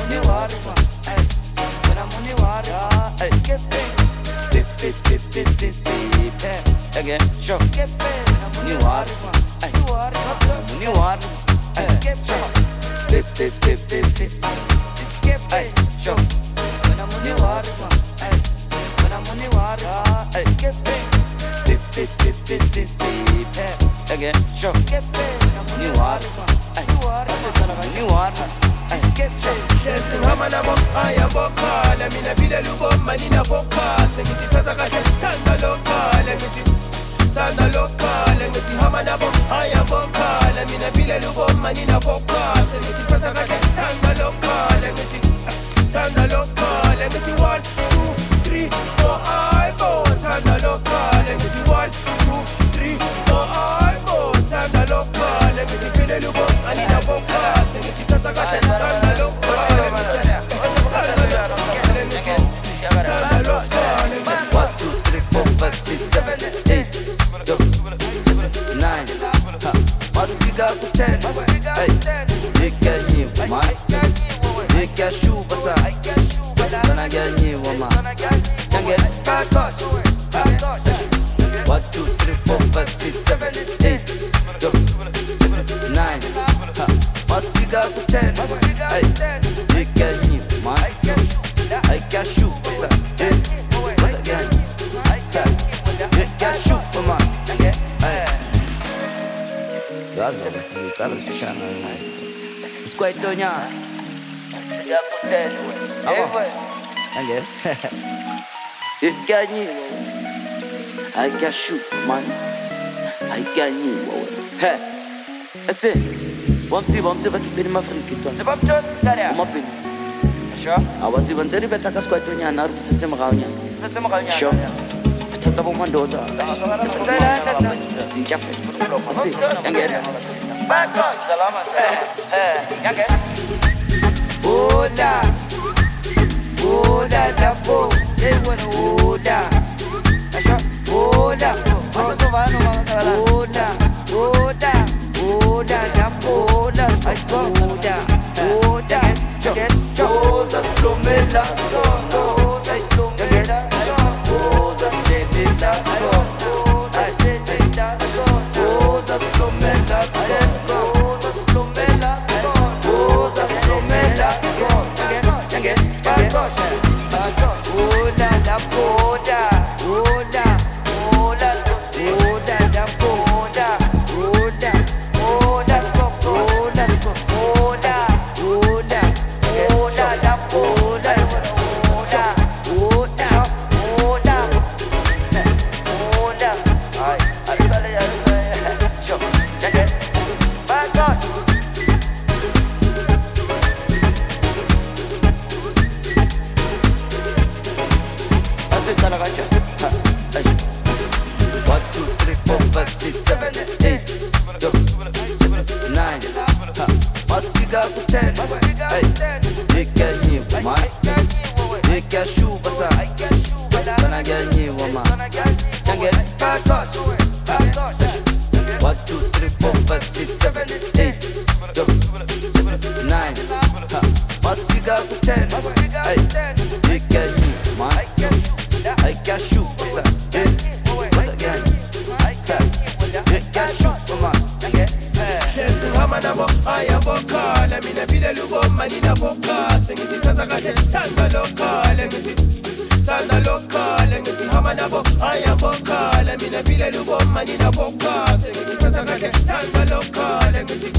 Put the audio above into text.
muni warisa, wena muni warisa, skip it, dip it, dip it, dip it, again, show, skip it, muni warisa, muni warisa, skip it, dip it, dip it, dip it, skip it, show, wena muni warisa, wena muni warisa, skip it, dip it, dip it, dip it, again, show, skip it, muni warisa, muni warisa. Hama na aya boka la mina bila lugo manina boka sengiti tata kaje tanda loka la ngiti tanda loka la ngiti hama na aya boka la mina bila lugo manina boka sengiti tata kaje tanda loka la ngiti tanda loka la ngiti 1 2 3 4 I go tanda loka la ngiti 1 2 3 4 I go tanda loka la ngiti bila lugo manina boka sengiti tata kaje tanda loka. It's quite done, yeah. It got you. I can shoot, man. I can you. Hey, that's it. One two, but keep it in my freaking tongue. C'est pas tout, c'est derrière. Mon pin. Sure. I want to enter the better cause quite done, yeah. Now it's a semaine. Sure. It's a woman dozer. In Jaffa. That's it. And get it. Back on, Salaman. Hey, get it. Oda, Oda, Jabo, they want Oda. Oda, Oda, Oda, Oda, Jabo, Oda, I go Oda, Oda, Oda, Flomela, Oda, Flomela, Oda, Stevita, Oda, Stevita, Oda, Flomela, Oda, Flomela, Oda, Flomela. Aya boka, la mina bila lugo manina boka, sengiti tata kake tanda loka, lengiti